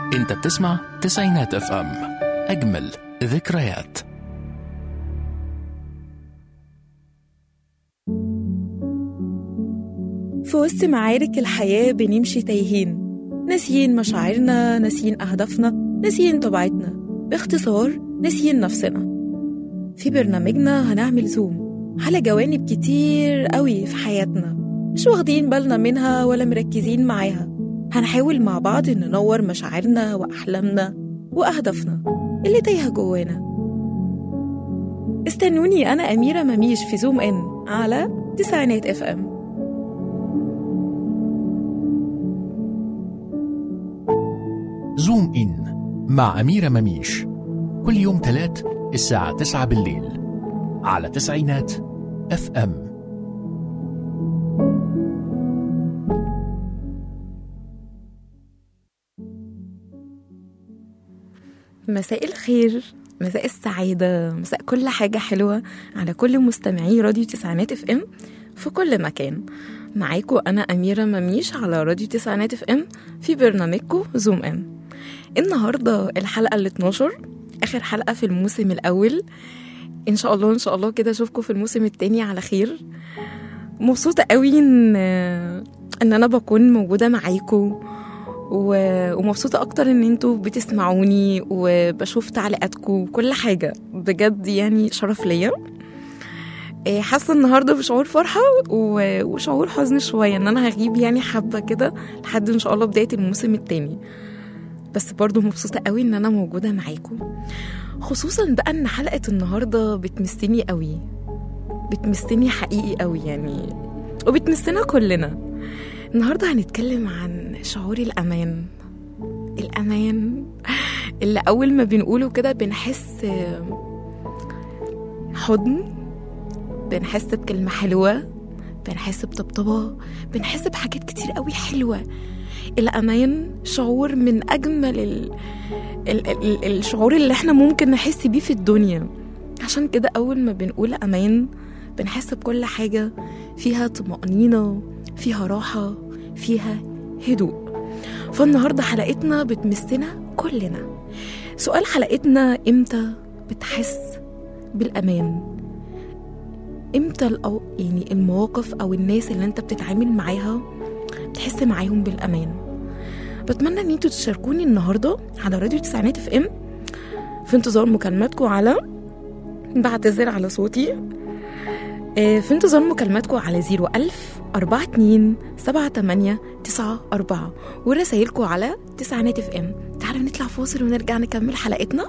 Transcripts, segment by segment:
انت بتسمع تسعينات اف ام، اجمل ذكريات. في وسط معارك الحياة بنمشي تايهين، ناسيين مشاعرنا، ناسيين أهدافنا، ناسيين طبيعتنا، باختصار ناسيين نفسنا. في برنامجنا هنعمل زوم على جوانب كتير قوي في حياتنا مش واخدين بالنا منها ولا مركزين معاها. هنحاول مع بعض ننور مشاعرنا وأحلامنا وأهدافنا اللي تايهة جوانا. استنوني أنا أميرة مميش في زوم إن على تسعينات اف ام. زوم إن مع أميرة مميش، كل يوم تلات الساعة 9 بالليل على تسعينات اف ام. مساء الخير، مساء السعادة، مساء كل حاجة حلوة على كل مستمعي راديو تسعينات اف ام في كل مكان. معاكم أنا أميرة مميش على راديو تسعينات اف ام في برنامجكم زوم ان. النهاردة الحلقة ال 12، آخر حلقة في الموسم الأول. إن شاء الله كده أشوفكم في الموسم التاني على خير. مبسوطة قوي إن أنا بكون موجودة معاكم، ومبسوطة أكتر إن انتوا بتسمعوني وبشوف تعليقاتكم وكل حاجة. بجد يعني شرف ليا. حاسة النهاردة بشعور فرحة وشعور حزن شوية إن أنا هغيب يعني حبة كده لحد إن شاء الله بداية الموسم التاني، بس برضو مبسوطة قوي إن أنا موجودة معاكم. خصوصا بقى إن حلقة النهاردة بتمسني قوي، بتمسني حقيقي قوي يعني، وبتمسنا كلنا. النهاردة هنتكلم عن شعور الأمان اللي أول ما بنقوله كده بنحس حضن، بنحس بكلمة حلوة، بنحس بطبطبة، بنحس بحاجات كتير قوي حلوة. الأمان شعور من أجمل الشعور اللي احنا ممكن نحس بيه في الدنيا. عشان كده أول ما بنقول أمان بنحس بكل حاجة فيها طمأنينة، فيها راحة، فيها هدوء. فالنهاردة حلقتنا بتمسنا كلنا. سؤال حلقتنا: إمتى بتحس بالأمان؟ إمتى يعني المواقف أو الناس اللي انت بتتعامل معاها بتحس معاهم بالأمان؟ بتمنى ان انتوا تشاركوني النهاردة على راديو تسعينات اف ام في انتظار مكالماتكم على، بعتذر على صوتي، في انتظار مكالماتكم على 010427894 ورسايلكم على تسعينات اف ام. تعالوا نطلع فاصل ونرجع نكمل حلقتنا.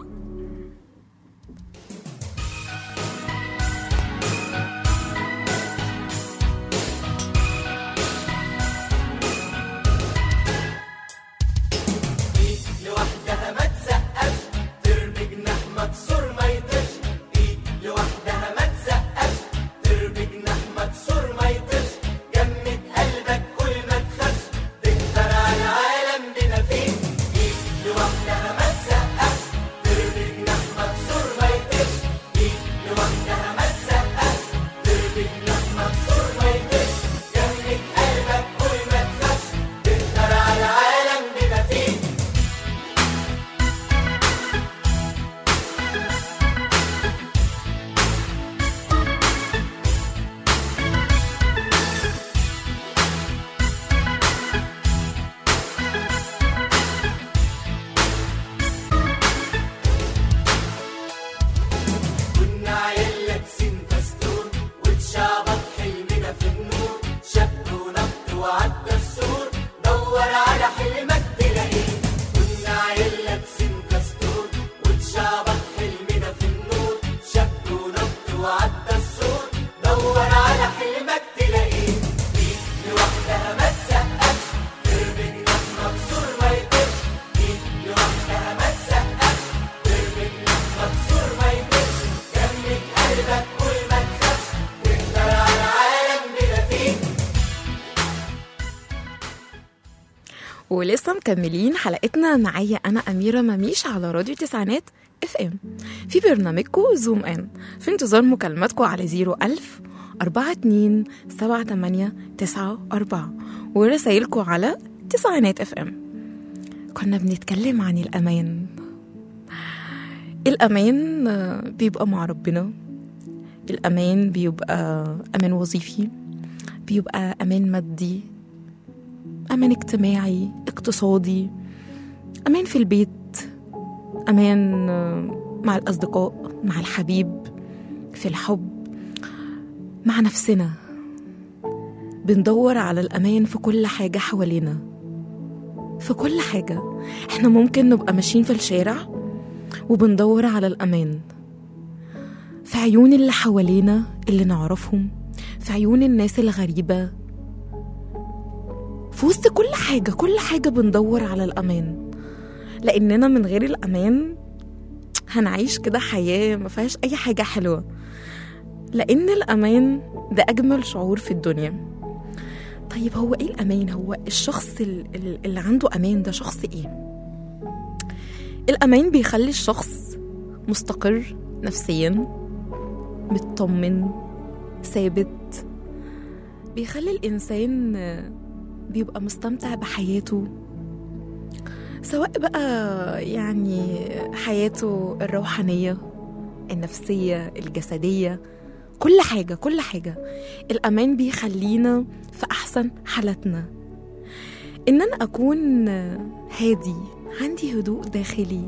ولسه مكملين حلقتنا معايا أنا أميرة مميش على راديو تسعينات اف ام في برنامجكم زوم ان، في انتظار مكالماتكم على 010427894 ورسايلكم على تسعينات اف ام. كنا بنتكلم عن الأمان. الأمان بيبقى مع ربنا، الأمان بيبقى أمان وظيفي، بيبقى أمان مادي، أمان اجتماعي، اقتصادي، أمان في البيت، أمان مع الأصدقاء، مع الحبيب، في الحب، مع نفسنا. بندور على الأمان في كل حاجة حوالينا، في كل حاجة. احنا ممكن نبقى ماشيين في الشارع وبندور على الأمان في عيون اللي حوالينا اللي نعرفهم، في عيون الناس الغريبة، في وسط كل حاجة بندور على الأمان. لأننا من غير الأمان هنعيش كده حياة ما فيهاش أي حاجة حلوة، لأن الأمان ده أجمل شعور في الدنيا. طيب هو إيه الأمان؟ هو الشخص اللي عنده أمان ده شخص إيه؟ الأمان بيخلي الشخص مستقر نفسيا، مطمن، ثابت، بيخلي الإنسان بيبقى مستمتع بحياته، سواء بقى يعني حياته الروحانية، النفسية، الجسدية، كل حاجة. الأمان بيخلينا في أحسن حالتنا. إن أنا أكون هادي، عندي هدوء داخلي،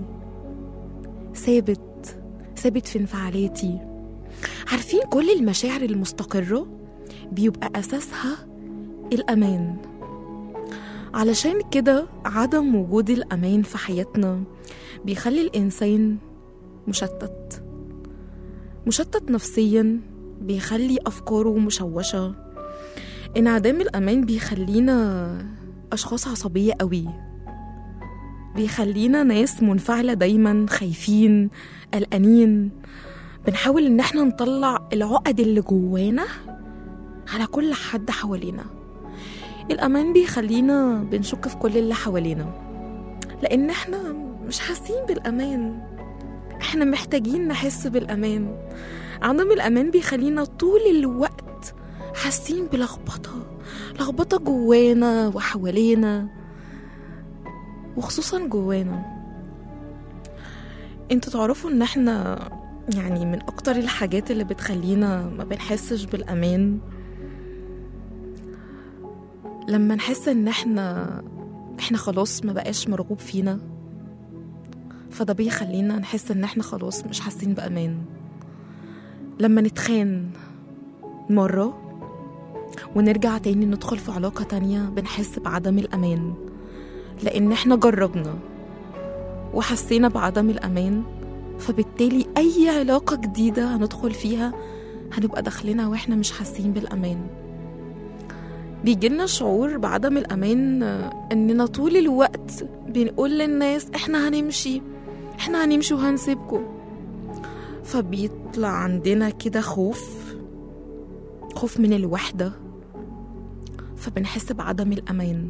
ثابت في انفعالاتي. عارفين كل المشاعر المستقرة بيبقى أساسها الأمان. علشان كده عدم وجود الأمان في حياتنا بيخلي الإنسان مشتت نفسيا، بيخلي أفكاره مشوشة. انعدام الأمان بيخلينا أشخاص عصبية قوي، بيخلينا ناس منفعلة دايما، خايفين، قلقانين، بنحاول إن احنا نطلع العقد اللي جوانا على كل حد حوالينا. الأمان بيخلينا بنشك في كل اللي حوالينا، لأن احنا مش حاسين بالأمان، احنا محتاجين نحس بالأمان. عدم الأمان بيخلينا طول الوقت حاسين بلخبطة جوانا وحوالينا، وخصوصا جوانا. انتوا تعرفوا ان احنا يعني من اكتر الحاجات اللي بتخلينا ما بنحسش بالأمان لما نحس ان احنا خلاص ما بقاش مرغوب فينا، فده بيخلينا نحس ان احنا خلاص مش حاسين بأمان. لما نتخان مرة ونرجع تاني ندخل في علاقة تانية بنحس بعدم الأمان، لأن احنا جربنا وحسينا بعدم الأمان، فبالتالي أي علاقة جديدة هندخل فيها هنبقى داخلنا واحنا مش حاسين بالأمان. بيجيلنا شعور بعدم الأمان إننا طول الوقت بنقول للناس احنا هنمشي وهنسيبكم، فبيطلع عندنا كده خوف من الوحدة، فبنحس بعدم الأمان،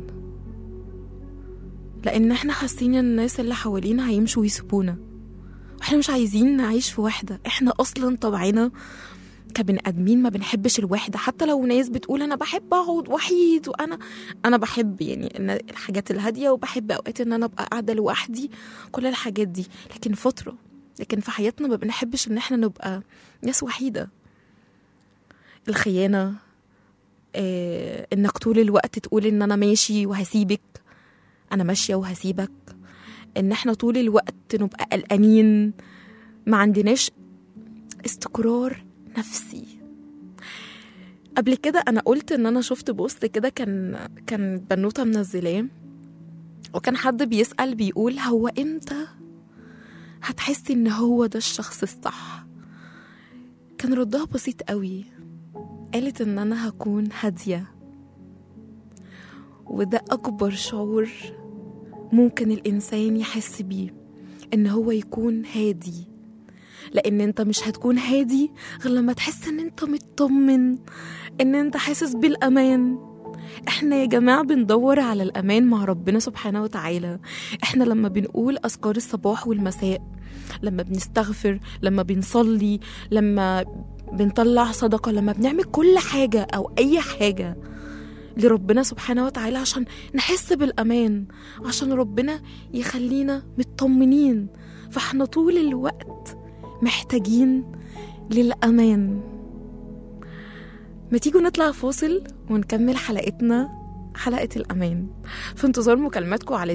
لأن احنا حاسين الناس اللي حوالينا هيمشوا ويسيبونا، واحنا مش عايزين نعيش في وحدة. احنا أصلا طبعنا كبني آدمين ما بنحبش الوحدة، حتى لو ناس بتقول أنا بحب أقعد وحيد، وأنا بحب يعني الحاجات الهادية، وبحب أوقات إن أنا أبقى قاعدة لوحدي، كل الحاجات دي، لكن في حياتنا ما بنحبش إن احنا نبقى ناس وحيدة. الخيانة، إنك طول الوقت تقول إن أنا ماشي وهسيبك، أنا ماشية وهسيبك، إن احنا طول الوقت نبقى قلقانين، ما عندناش استقرار نفسي. قبل كده أنا قلت إن أنا شفت بوست كده كان بنوتة منزلاه، وكان حد بيسأل بيقول هو إمتى هتحسي إن هو ده الشخص الصح؟ كان ردها بسيط قوي، قالت إن أنا هكون هادية، وده أكبر شعور ممكن الإنسان يحس بيه، إن هو يكون هادي. لأن أنت مش هتكون هادي غير لما تحس إن أنت مطمن، إن أنت حاسس بالأمان. إحنا يا جماعة بندور على الأمان مع ربنا سبحانه وتعالى. إحنا لما بنقول أذكار الصباح والمساء، لما بنستغفر، لما بنصلي، لما بنطلع صدقة، لما بنعمل كل حاجة أو أي حاجة لربنا سبحانه وتعالى عشان نحس بالأمان، عشان ربنا يخلينا مطمنين. فاحنا طول الوقت محتاجين للأمان. ما تيجوا نطلع فاصل ونكمل حلقتنا، حلقة الأمان، في انتظار مكالماتكم على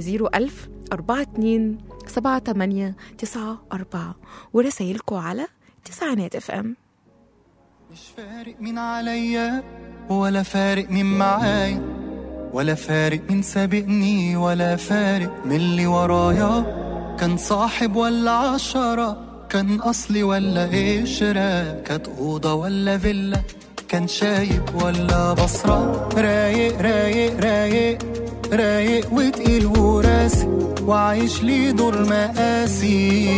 010427894 ورسائلكم على 9 FM. مش فارق مين عليا ولا فارق مين معايا، ولا فارق مين سابقني ولا فارق من اللي ورايا. كان صاحب ولا 10، كان أصلي ولا قشرة، كانت أوضة ولا فيلا، كان شايب ولا بصرة. رايق رايق رايق رايق وتقيل وراسي، وعايش لي دور مقاسي.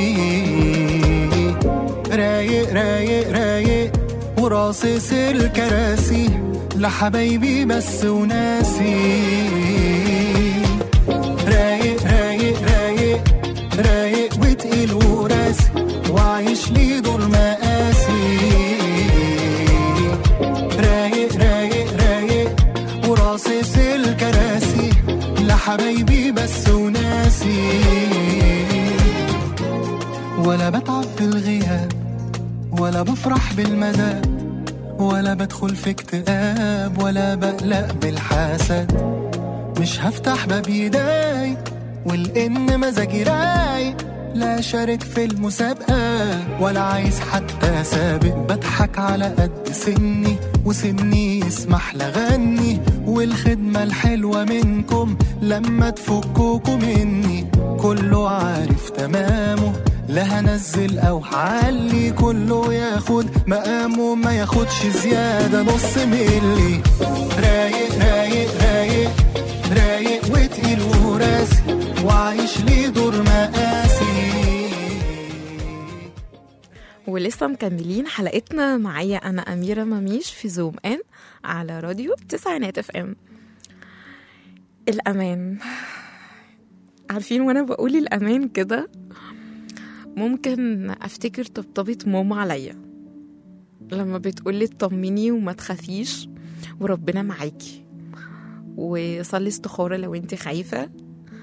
رايق رايق رايق وراصص الكراسي، لحبايبي بس وناسي. رايق رايق رايق رايق وتقيل وراسي، وعايش لي دور مقاسي. رايق رايق رايق وراصص الكراسي، لحبايبي بس وناسي. ولا بتعب في الغياب ولا بفرح بالمدى، ولا بدخل في اكتئاب ولا بقلق بالحسد. مش هفتح باب يداي والإن مزاجي رايق، لا شارك في المسابقة ولا عايز حتى سابق. بضحك على قد سني وسني يسمح لغني، والخدمة الحلوة منكم لما تفكوكوا مني. كله عارف تمامه، لا هنزل او هعلي، كله ياخد مقامه ما ياخدش زيادة نص ملي. رايق رايق رايق رايق وتقيل وراسي، وعايش لي دور مقاسي. ولسه مكملين حلقتنا. معايا أنا أميرة مميش في زوم إن على راديو 9 FM. الأمان، عارفين وانا بقول الأمان كده ممكن أفتكر طبطبة ماما عليا لما بتقولي اطمني وما تخافيش وربنا معاكي، وصلي استخارة لو انت خايفة،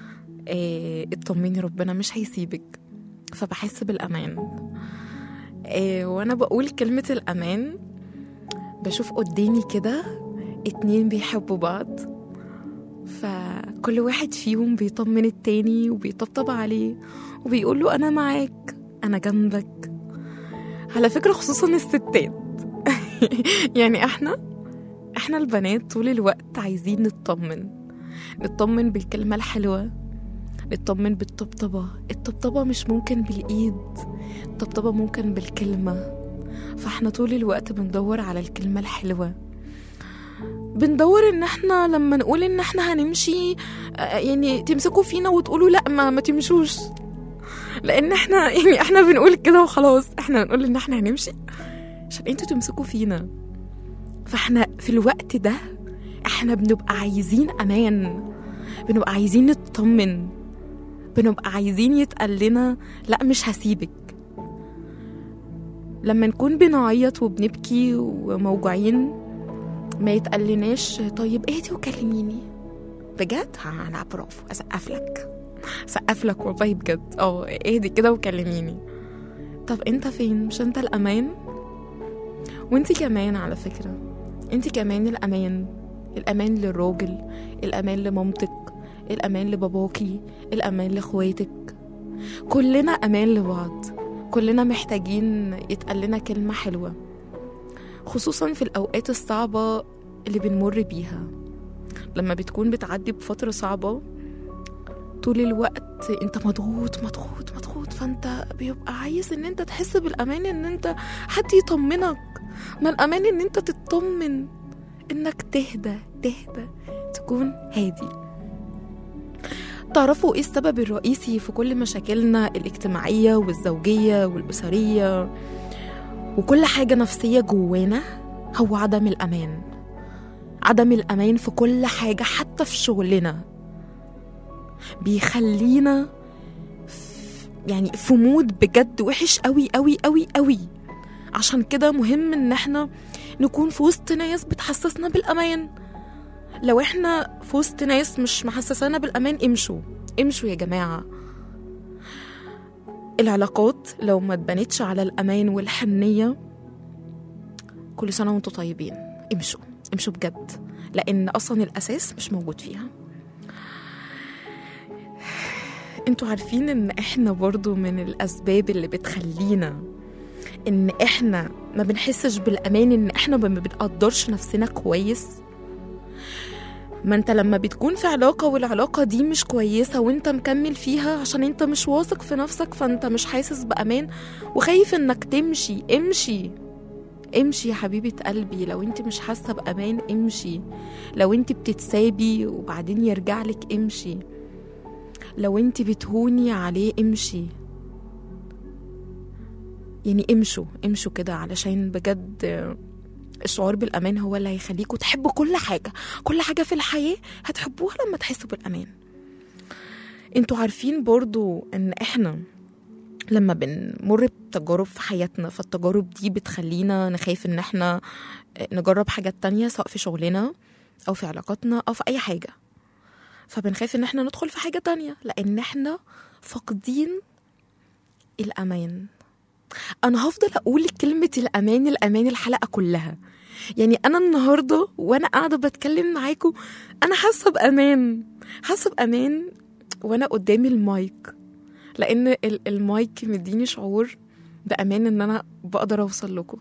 اطمني ربنا مش هيسيبك. فبحس بالأمان. وانا بقول كلمة الأمان بشوف قدامي كده 2 بيحبوا بعض، فكل واحد فيهم بيطمن التاني وبيطبطب عليه وبيقول له أنا معاك، أنا جنبك. على فكرة خصوصا الستات يعني احنا البنات طول الوقت عايزين نطمن بالكلمة الحلوة، نطمن بالطبطبة. الطبطبة مش ممكن بالإيد، الطبطبة ممكن بالكلمة. فاحنا طول الوقت بندور على الكلمة الحلوة، بندور ان احنا لما نقول ان احنا هنمشي يعني تمسكوا فينا وتقولوا لا ما تمشوش، لان احنا بنقول كده وخلاص. احنا بنقول ان احنا هنمشي عشان انتوا تمسكوا فينا. فاحنا في الوقت ده احنا بنبقى عايزين امان، بنبقى عايزين نطمن، بنبقى عايزين يتقال لنا لا مش هسيبك. لما نكون بنعيط وبنبكي وموجوعين ما يتقلناش طيب اهدي وكلميني بجد، انا برافو اسقف لك والله بجد، اهدي كده وكلميني. طب انت فين؟ مش انت الامان؟ وانت كمان على فكرة انت كمان الامان للراجل، الامان لمامتك، الامان لباباكي، الامان لاخواتك. كلنا امان لبعض، كلنا محتاجين يتقال لنا كلمة حلوة، خصوصا في الأوقات الصعبة اللي بنمر بيها. لما بتكون بتعدي بفترة صعبة طول الوقت انت مضغوط مضغوط مضغوط، فانت بيبقى عايز ان انت تحس بالأمان، ان انت حد يطمنك. ما الأمان ان انت تطمن، انك تهدى تكون هادي. تعرفوا ايه السبب الرئيسي في كل مشاكلنا الاجتماعية والزوجية والأسرية وكل حاجة نفسية جوانا؟ هو عدم الأمان. عدم الأمان في كل حاجة، حتى في شغلنا بيخلينا يعني في مود بجد وحش قوي قوي قوي قوي. عشان كده مهم ان احنا نكون في وسط ناس بتحسسنا بالأمان. لو احنا في وسط ناس مش محسسانا بالامان، امشوا يا جماعه. العلاقات لو ما اتبنتش على الامان والحنيه، كل سنه وانتم طيبين، امشوا بجد، لان اصلا الاساس مش موجود فيها. انتوا عارفين ان احنا برضو من الاسباب اللي بتخلينا ان احنا ما بنحسش بالامان، ان احنا ما بنقدرش نفسنا كويس. ما انت لما بتكون في علاقة والعلاقة دي مش كويسة وانت مكمل فيها عشان انت مش واثق في نفسك، فانت مش حاسس بأمان وخايف انك تمشي. امشي يا حبيبة قلبي. لو انت مش حاسة بأمان امشي. لو انت بتتسابي وبعدين يرجعلك امشي. لو انت بتهوني عليه امشي. يعني امشوا كده، علشان بجد الشعور بالأمان هو اللي هيخليكوا تحبوا كل حاجة في الحياة هتحبوها لما تحسوا بالأمان. انتوا عارفين برضو ان احنا لما بنمر بتجارب في حياتنا، فالتجارب دي بتخلينا نخاف ان احنا نجرب حاجات تانية، سواء في شغلنا او في علاقاتنا او في اي حاجة. فبنخاف ان احنا ندخل في حاجة تانية لان احنا فاقدين الأمان. أنا هفضل أقول كلمة الأمان الحلقة كلها. يعني أنا النهاردة وأنا قاعدة بتكلم معاكم أنا حاسة بأمان وأنا قدامي المايك، لأن المايك مديني شعور بأمان إن أنا بقدر أوصل لكم.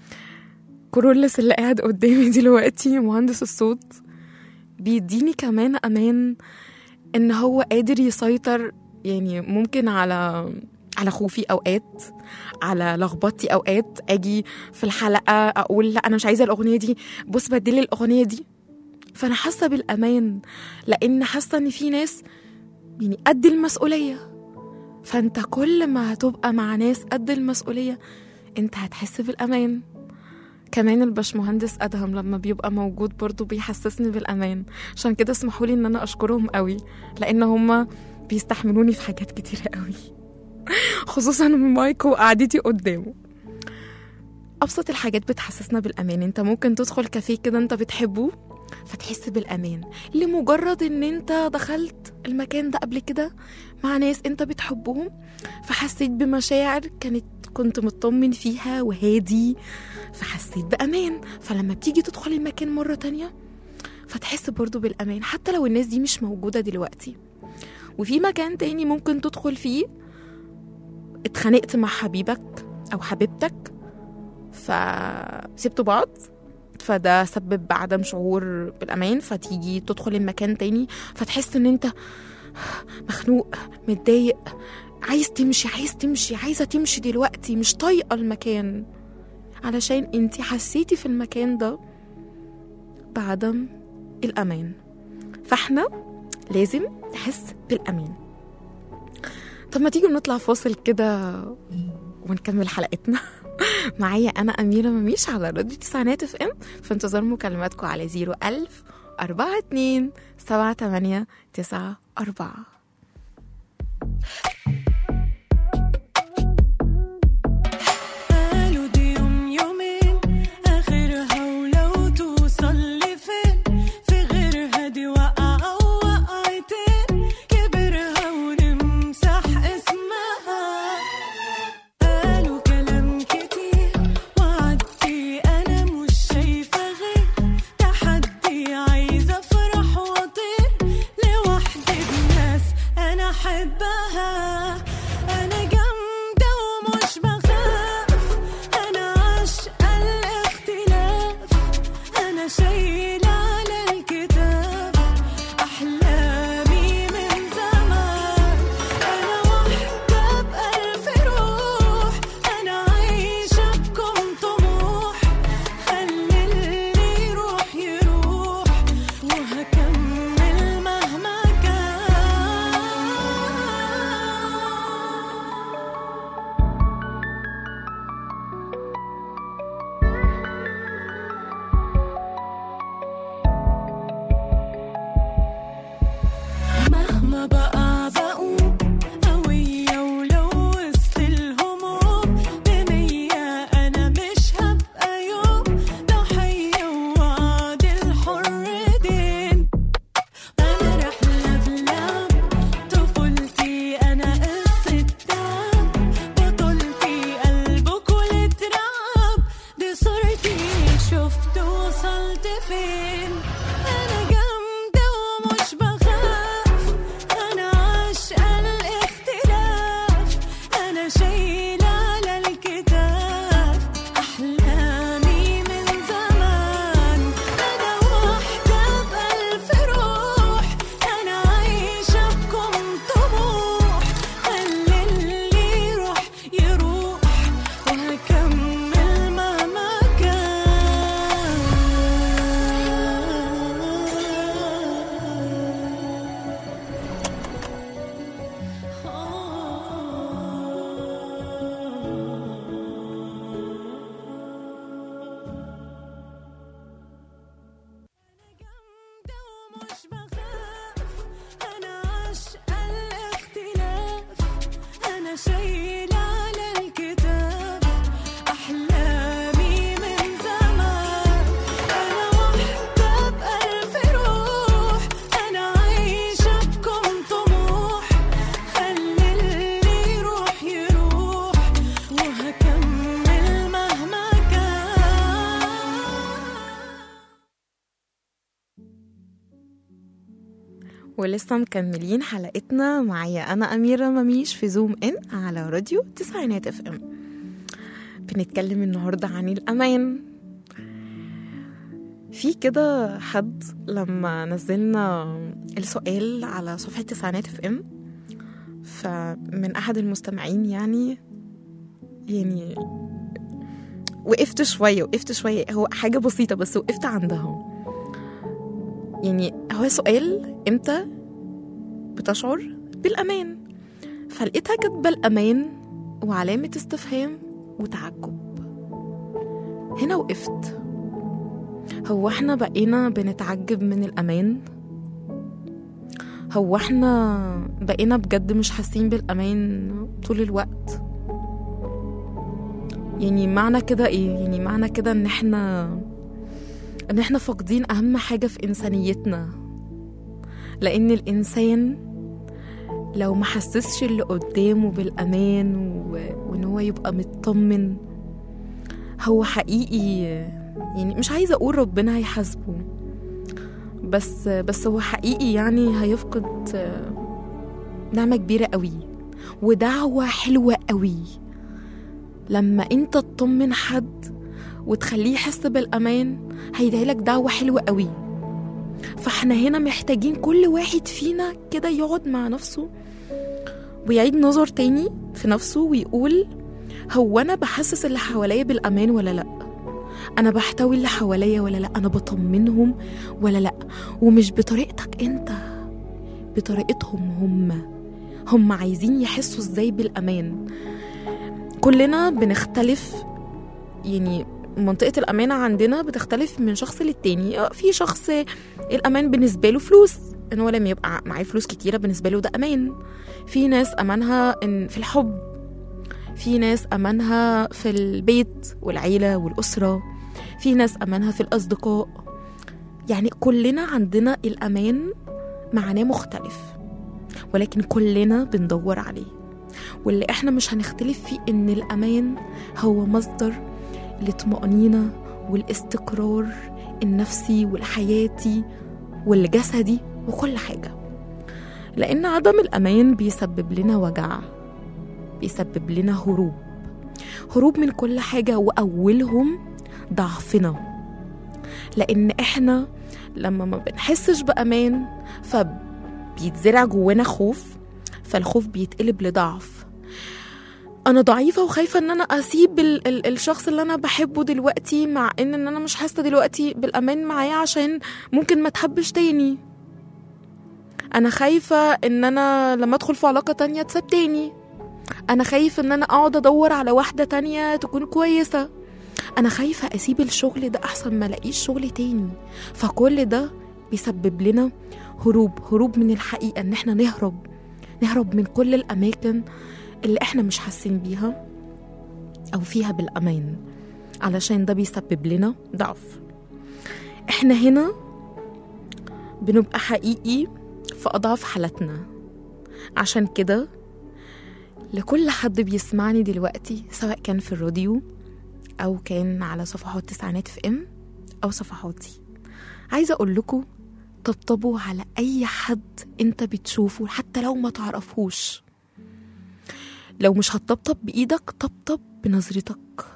كورولس اللي قاعد قدامي دلوقتي مهندس الصوت بيديني كمان أمان إن هو قادر يسيطر، يعني ممكن على خوفي أوقات، على لخبطتي أوقات. أجي في الحلقة أقول لا أنا مش عايزة الأغنية دي، بص بديلي الأغنية دي. فأنا حاسة بالأمان لأن حاسة إن في ناس يعني قد المسؤولية. فأنت كل ما هتبقى مع ناس قد المسؤولية أنت هتحس بالأمان. كمان الباشمهندس أدهم لما بيبقى موجود برضو بيحسسني بالأمان. عشان كده اسمحولي إن أنا أشكرهم قوي، لأن هما بيستحملوني في حاجات كتيرة قوي، خصوصا مايكو وقعدتي قدامه. أبسط الحاجات بتحسسنا بالأمان. انت ممكن تدخل كافيه كده انت بتحبه فتحس بالأمان لمجرد ان انت دخلت المكان ده قبل كده مع ناس انت بتحبهم، فحسيت بمشاعر كنت مطمن فيها وهادي، فحسيت بأمان. فلما بتيجي تدخل المكان مرة تانية فتحس برضو بالأمان، حتى لو الناس دي مش موجودة دلوقتي. وفي مكان تاني ممكن تدخل فيه اتخانقت مع حبيبك أو حبيبتك فسبتوا بعض، فده سبب بعدم شعور بالأمان، فتيجي تدخل المكان تاني فتحس ان انت مخنوق متضايق، عايزة تمشي دلوقتي، مش طايقة المكان، علشان انت حسيتي في المكان ده بعدم الأمان. فاحنا لازم نحس بالأمان. طب ما تيجوا نطلع فاصل كده ونكمل حلقتنا. معايا أنا أميرة مميش على راديو تسعينات اف ام، في انتظار مكالماتكم على 010427894. ولسه مكملين حلقتنا معايا أنا أميرة مميش في زوم إن على راديو تسعينات اف ام. بنتكلم النهاردة عن الأمان. في كده حد لما نزلنا السؤال على صفحة تسعينات اف ام، فمن أحد المستمعين يعني وقفت شوية هو حاجة بسيطة بس وقفت عندها. يعني هو سؤال امتى بتشعر بالأمان؟ فلقيتها كاتبة الأمان وعلامة استفهام وتعجب. هنا وقفت، هو احنا بقينا بنتعجب من الأمان؟ هو احنا بقينا بجد مش حاسين بالأمان طول الوقت؟ يعني معنى كده ايه؟ يعني معنى كده ان احنا فاقدين اهم حاجة في انسانيتنا. لان الانسان لو ما حسسش اللي قدامه بالامان وان هو يبقى مطمن، هو حقيقي يعني مش عايزة اقول ربنا هيحاسبه، بس هو حقيقي يعني هيفقد نعمة كبيرة قوي ودعوة حلوة قوي. لما انت تطمن حد وتخليه يحس بالأمان هيدعيلك دعوة حلوة قوي. فاحنا هنا محتاجين كل واحد فينا كده يقعد مع نفسه ويعيد نظر تاني في نفسه ويقول هو أنا بحسس اللي حواليا بالأمان ولا لأ؟ أنا بحتوي اللي حواليا ولا لأ؟ أنا بطمنهم ولا لأ؟ ومش بطريقتك انت، بطريقتهم هم عايزين يحسوا ازاي بالأمان. كلنا بنختلف، يعني منطقة الأمانة عندنا بتختلف من شخص للتاني. في شخص الأمان بالنسبة له فلوس، إن هو لما يبقى معاه فلوس كتيرة بالنسبة له ده أمان. في ناس أمانها في الحب، في ناس أمانها في البيت والعيلة والأسرة، في ناس أمانها في الأصدقاء. يعني كلنا عندنا الأمان معناه مختلف، ولكن كلنا بندور عليه. واللي احنا مش هنختلف فيه إن الأمان هو مصدر للطمأنينة والاستقرار النفسي والحياتي والجسدي وكل حاجة. لأن عدم الأمان بيسبب لنا وجع، بيسبب لنا هروب من كل حاجة، وأولهم ضعفنا. لأن إحنا لما ما بنحسش بأمان فبيتزرع جوانا خوف، فالخوف بيتقلب لضعف. أنا ضعيفة وخايفة إن أنا أسيب الشخص اللي أنا بحبه دلوقتي، مع إن أنا مش حاسة دلوقتي بالأمان معاه عشان ممكن ما تحبش تاني. أنا خايفة إن أنا لما أدخل في علاقة تانية تساب تاني. أنا خايفة إن أنا أقعد أدور على واحدة تانية تكون كويسة. أنا خايفة أسيب الشغل ده أحسن ما ألاقيش شغل تاني. فكل ده بيسبب لنا هروب من الحقيقة، إن إحنا نهرب من كل الأماكن اللي إحنا مش حاسين بيها أو فيها بالأمان، علشان ده بيسبب لنا ضعف. إحنا هنا بنبقى حقيقي في أضعف حالتنا. عشان كده لكل حد بيسمعني دلوقتي، سواء كان في الراديو أو كان على صفحات تسعينات اف ام أو صفحاتي، عايزة أقول لكم طبطبوا على أي حد أنت بتشوفه حتى لو ما تعرفوش. لو مش هتطبطب بإيدك، طبطب بنظرتك.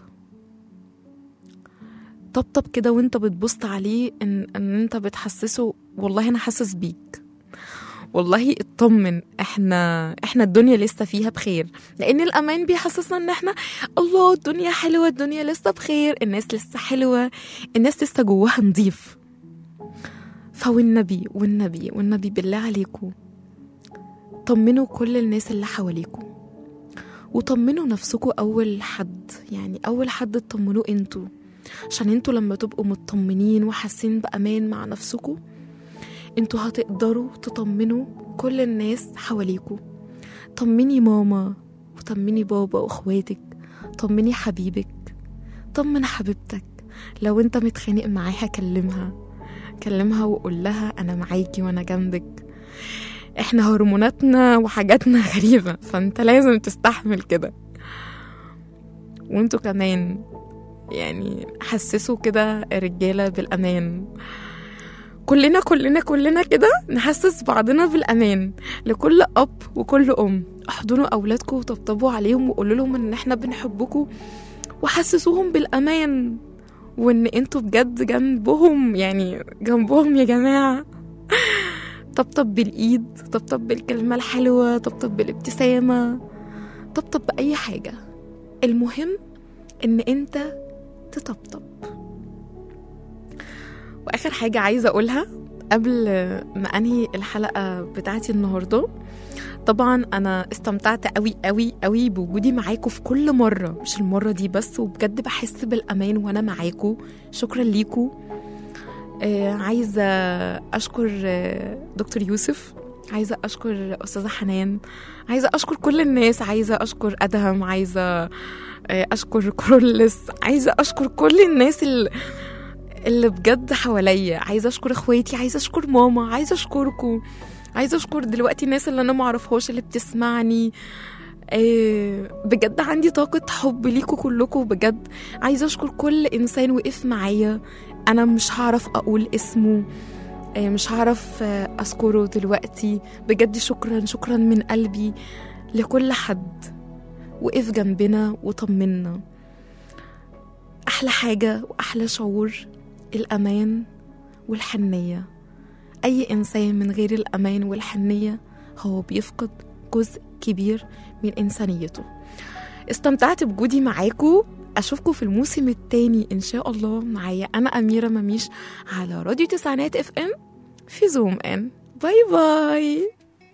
طبطب كده وانت بتبص عليه ان انت بتحسسه والله انا حاسس بيك، والله اطمن، احنا الدنيا لسه فيها بخير. لان الامان بيحسسنا ان احنا الله الدنيا حلوة، الدنيا لسه بخير، الناس لسه حلوة، الناس لسه جواها نضيف. والنبي بالله عليكم طمنوا كل الناس اللي حواليكم، وطمنوا نفسكم أول حد. يعني أول حد تطمنوه انتوا، عشان انتوا لما تبقوا مطمنين وحاسين بأمان مع نفسكم، انتوا هتقدروا تطمنوا كل الناس حواليكم. طمني ماما وطمني بابا واخواتك، طمني حبيبك، طمن حبيبتك. لو انت متخانق معاها كلمها وقول لها انا معاكي وانا جنبك. احنا هرموناتنا وحاجاتنا غريبة، فانت لازم تستحمل كده. وانتوا كمان يعني حسسوا كده الرجالة بالأمان، كلنا كده نحسس بعضنا بالأمان. لكل أب وكل أم، احضنوا أولادكم وطبطبوا عليهم وقولوا لهم إن احنا بنحبكم، وحسسوهم بالأمان وإن انتوا بجد جنبهم، يعني جنبهم يا جماعة. طبطب بالإيد، طبطب بالكلمة الحلوة، طبطب بالابتسامة، طبطب بأي حاجة، المهم إن انت تطبطب. وآخر حاجة عايزة أقولها قبل ما أنهي الحلقة بتاعتي النهاردة، طبعا أنا استمتعت قوي قوي قوي بوجودي معاكم في كل مرة، مش المرة دي بس، وبجد بحس بالأمان وأنا معاكم. شكرا ليكم. عايزة أشكر دكتور يوسف، عايزة أشكر أستاذة حنان، عايزة أشكر كل الناس، عايزة أشكر أدهم، عايزة أشكر كرولس، عايزة أشكر كل الناس اللي بجد حواليا، عايزة أشكر إخواتي، عايزة أشكر ماما، عايزة أشكركم، عايزة أشكر دلوقتي الناس اللي أنا معرفهاش اللي بتسمعني. بجد عندي طاقة حب ليكم كلكم بجد. عايزة أشكر كل إنسان وقف معايا، أنا مش هعرف أقول اسمه، مش هعرف أذكره دلوقتي. بجد شكرا من قلبي لكل حد وقف جنبنا وطمنا. أحلى حاجة وأحلى شعور الأمان والحنية. أي إنسان من غير الأمان والحنية هو بيفقد جزء كبير من إنسانيته. استمتعت بوجودي معاكم، أشوفكم في الموسم الثاني إن شاء الله. معايا أنا أميرة مميش على راديو تسعينات FM في زوم إن. باي باي.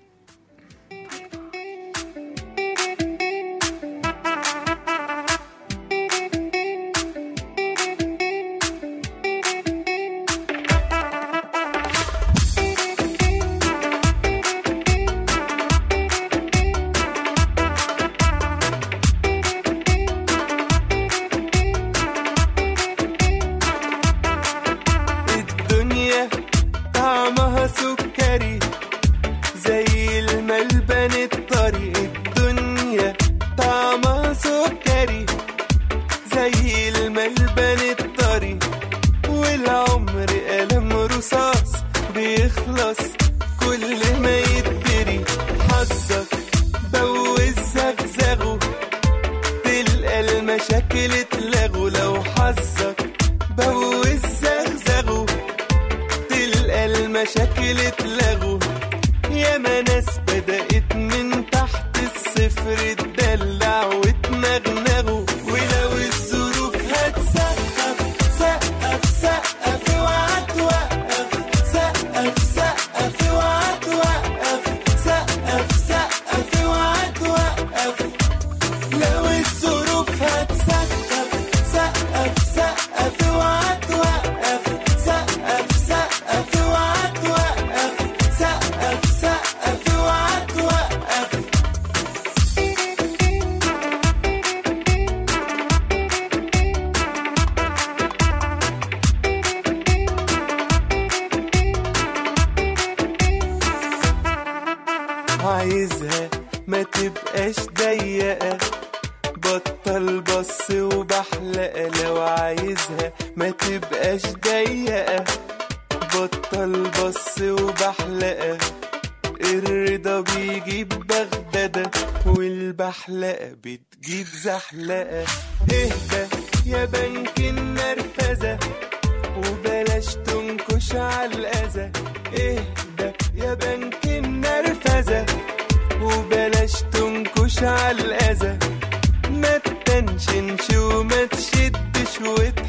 عايزها ما تبقاش ضيقة، بطل بص وبحلقة. لو عايزها ما تبقاش ضيقة، بطل بص وبحلقة. الرضا بيجيب بغدادة والبحلقة بتجيب زحلقة. اهدى يا بنك النرفزة وبلاش تنكش عالأذى. اهدى يا بنك النرفزة وبلاش تنكش عالأذى. ما تتنشنش وما تشدش